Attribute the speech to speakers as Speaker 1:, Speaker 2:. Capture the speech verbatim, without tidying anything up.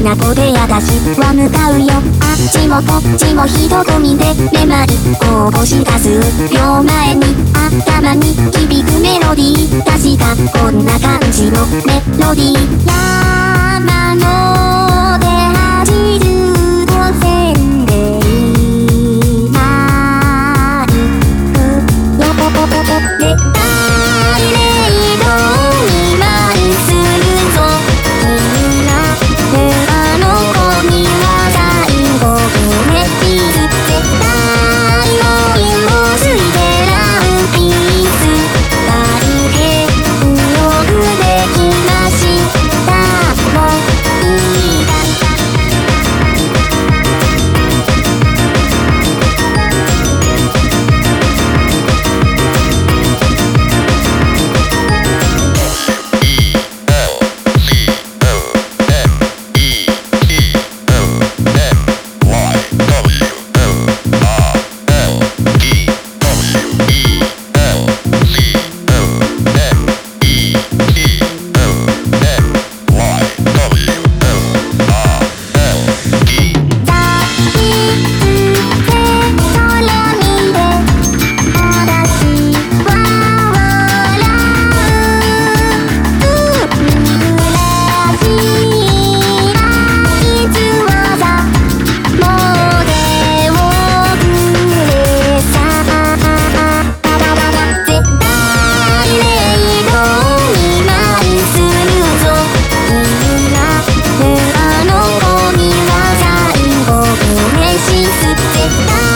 Speaker 1: な子で私は向かうよ。あっちもこっちも人混みでめまいこぼした数秒前に頭に響くメロディー、確かこんな感じのメロディー。山ので走る路線で今行くよ。でダイレードにマイするぞみんな。であの子には最後決めピース絶対のインボスイデランピース大変よくできましたもういいだ。絶対